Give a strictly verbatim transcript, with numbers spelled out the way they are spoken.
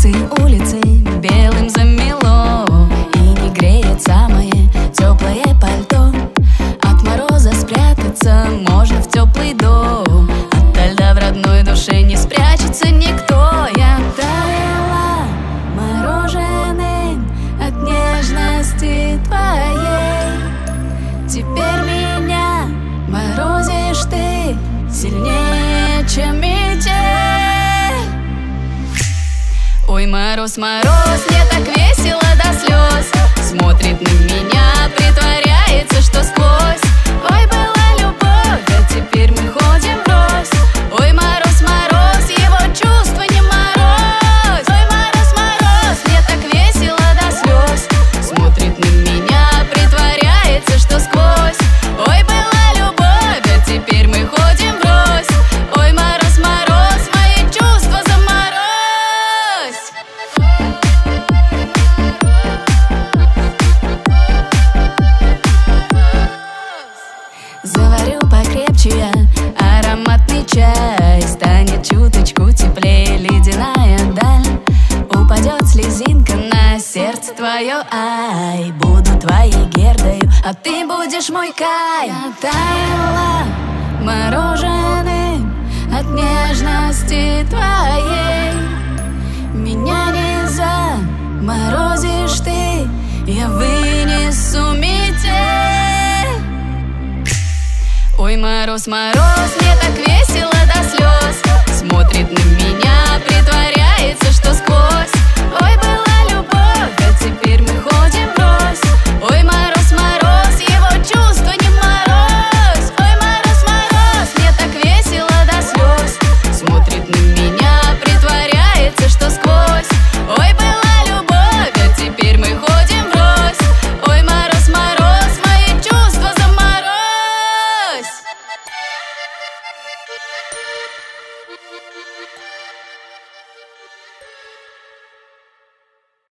улицы, улицы белым замело, и не греет самое теплое пальто. От мороза спрятаться можно в теплый дом, ото льда в родной душе не спрячется никто. Я таяла мороженым от нежности твоей. Теперь меня морозишь ты сильнее, чем метель. Ой, мороз, мороз, мне так весело до слез. Смотрит на меня, притворяется, что сквозь. Ой, была любовь, а теперь мы ходим врозь. Ой, мороз, мороз, его чувства не мороз. Ой, мороз, мороз, мне так весело до слез. Смотрит на меня, притворяется, что сквозь. Ой, была любовь, а теперь мы ходим врозь. Ой, мороз, мороз, мои чувства заморозь. Заварю покрепче я ароматный чай, станет чуточку теплее ледяная даль. Упадет слезинка на сердце твое, ай. Буду твоей Гердою, а ты будешь мой Кай. Я таяла мороженым от нежности твоей. Меня не заморозишь ты, я вынесу метель. Ой, мороз, мороз, мне так весело до слез. Смотрит на меня,